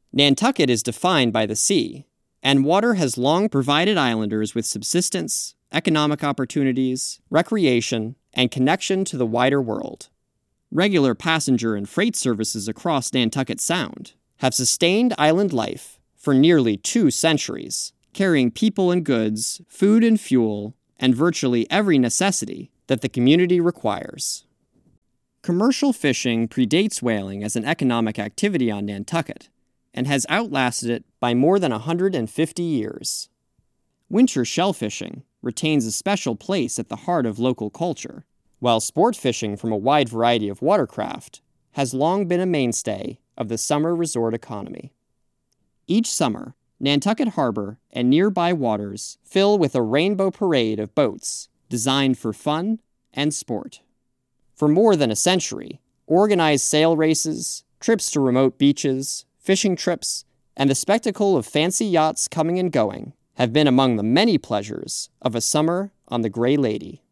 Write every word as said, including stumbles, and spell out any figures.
Nantucket is defined by the sea, and water has long provided islanders with subsistence, economic opportunities, recreation, and connection to the wider world. Regular passenger and freight services across Nantucket Sound have sustained island life for nearly two centuries, carrying people and goods, food and fuel, and virtually every necessity that the community requires. Commercial fishing predates whaling as an economic activity on Nantucket and has outlasted it by more than one hundred fifty years. Winter shellfishing retains a special place at the heart of local culture, while sport fishing from a wide variety of watercraft has long been a mainstay of the summer resort economy. Each summer, Nantucket Harbor and nearby waters fill with a rainbow parade of boats designed for fun and sport. For more than a century, organized sail races, trips to remote beaches, fishing trips, and the spectacle of fancy yachts coming and going have been among the many pleasures of a summer on the Gray Lady.